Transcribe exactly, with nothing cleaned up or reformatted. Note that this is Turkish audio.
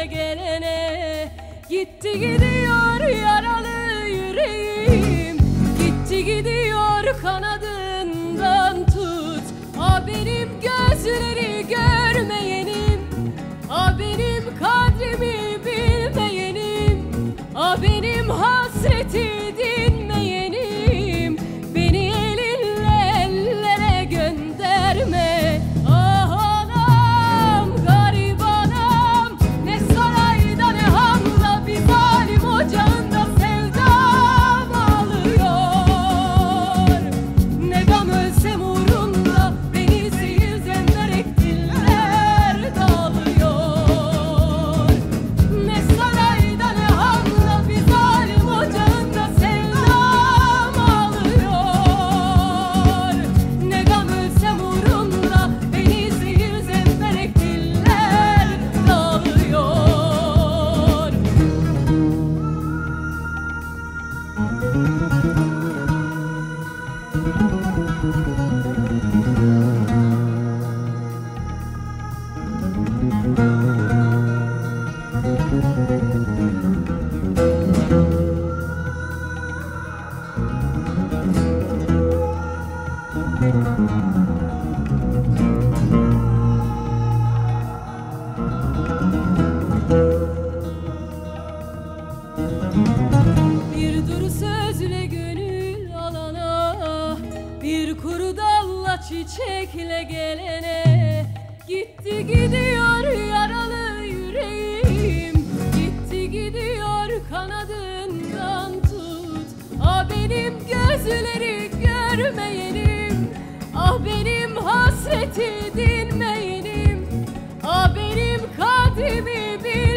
çekle gelene. Gitti gidiyor yaralı yüreğim, gitti gidiyor kanadından tut. Ah benim gözleri görmeyenim, ah benim kadrimi bilmeyenim, ah benim hasreti dinmeyenim. Beni elinle ellere gönderme. Ah anam, garip anam, ne sarayda ne hamda bir zalim ocağında sevdam ağlıyor. Ne gam ölsem uğrunda beni zehir zemberek diller dağılıyor. Ne sarayda ne hamda bir zalim ocağında sevdam ağlıyor. Ne gam ölsem uğrunda beni zehir zemberek diller dağılıyor. Bir duru sözle gönül alana, bir kuru dalla çiçekle gelene. Gitti gidiyor yaralı yüreğim, gitti gidiyor kanadından tut. Ah benim gözleri görmeyenim, ah benim hasreti dinmeyenim, ah benim kadrimi bil